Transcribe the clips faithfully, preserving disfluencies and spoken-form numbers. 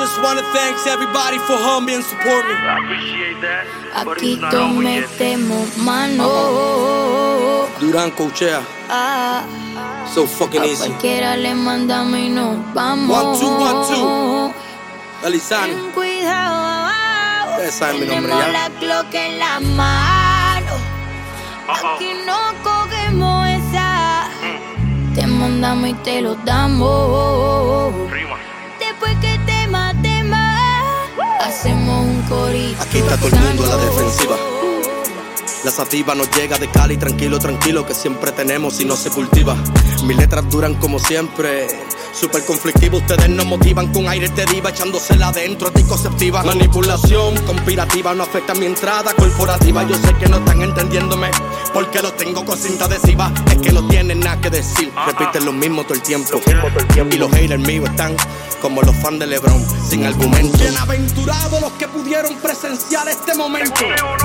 just wanna thank everybody for humbling and support me. I appreciate that. Aquí todos metemos mano. Durán Cochea. Ah, So fucking a easy. cualquiera le mandamos y nos vamos. One, two, one, two. Alisani. Ten cuidado, Ustedes saben mi nombre tenemos ya. la Glock en la mano. Aquí no cogemos esa. Te mandamos y te lo damos. Rima. Después que te matemos, hacemos un corito. Aquí está todo el mundo a la defensiva. La sativa nos llega de Cali, tranquilo, tranquilo, que siempre tenemos y no se cultiva. Mis letras duran como siempre, súper conflictivo. Ustedes nos motivan con aire de diva, echándosela adentro, anticonceptiva. Manipulación conspirativa no afecta mi entrada corporativa. Yo sé que no están entendiéndome, porque lo tengo con cinta adhesiva. Es que no tienen nada que decir, repiten lo mismo todo el tiempo. Y los haters míos están como los fans de LeBron, sin argumento. Bienaventurados los que pudieron presenciar este momento.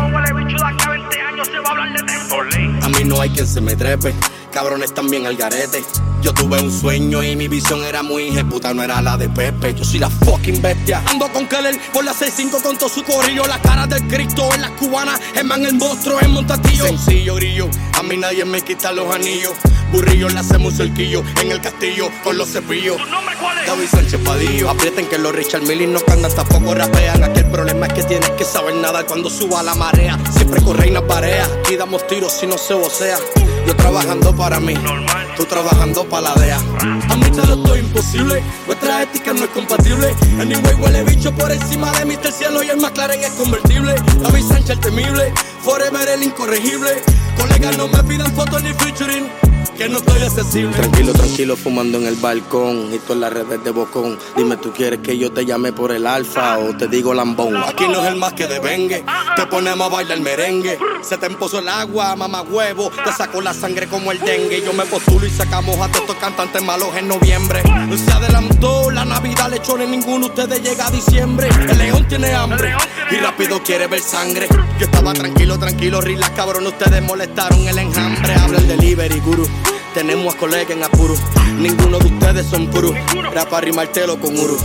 A mí no hay quien se me trepe, cabrones también al garete. Yo tuve un sueño y mi visión era muy ejecuta, no era la de Pepe. Yo soy la fucking bestia. Ando con Keller por la seis cinco con todo su corrillo. La cara del Cristo en las cubanas, el man el monstruo en Montatillo. Sencillo grillo, a mí nadie me quita los anillos. Burrillo le hacemos cerquillo en el castillo con los cepillos. ¿Tu nombre cuál es? David Sánchez Padillo. Aprieten que los Richard Millie no cantan, tampoco rapean. Aquí el problema es que tienes que saber nadar cuando suba la marea. Siempre con reina pareja, aquí damos tiros si no se vocea. Yo trabajando para mí, Normal. tú trabajando para la D E A. A mí te lo estoy imposible, nuestra ética no es compatible. Anyway huele bicho por encima de mí, el cielo y el McLaren es convertible. David Sánchez el temible, forever el incorregible. Colegas no me pidan fotos ni featuring, que no estoy accesible. Tranquilo, tranquilo, fumando en el balcón y todas las redes de bocón. Dime, ¿tú quieres que yo te llame por el alfa o te digo lambón? Aquí no es el más que devengue, te ponemos a bailar merengue. Se te empozó el agua, mamá huevo, te sacó la sangre como el dengue. Yo me postulo y sacamos a todos estos cantantes malos en noviembre. Se adelantó la Navidad, lechones, ninguno de ustedes llega a diciembre. El león tiene hambre y rápido quiere ver sangre. Yo estaba tranquilo, tranquilo, relax, cabrón, ustedes molestaron el enjambre. Habla el delivery, guru. Tenemos a colegas en apuro, ninguno de ustedes son puros. Era para rimártelo con Uru.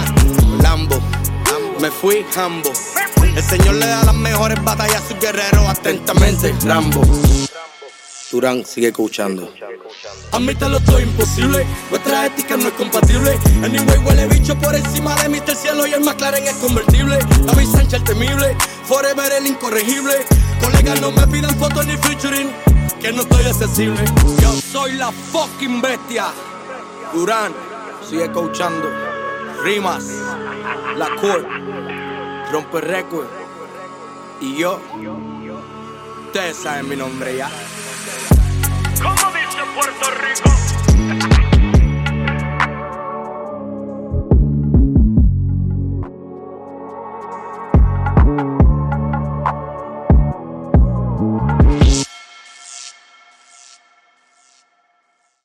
Lambo, me fui Hambo. El Señor le da las mejores batallas a sus guerreros. Atentamente, Rambo. Durán sigue escuchando. Admítelo, esto es imposible, nuestra ética no es compatible. Anyway huele bicho por encima de mí, el cielo y el McLaren es convertible. David Sánchez el temible, forever el incorregible. Colegas no me pidan fotos ni featuring, que no estoy accesible. Yo soy la fucking bestia. Durán sigue escuchando. Rimas, La Court, Rompe Record. Y yo, ustedes saben mi nombre ya. ¿Cómo dice Puerto Rico?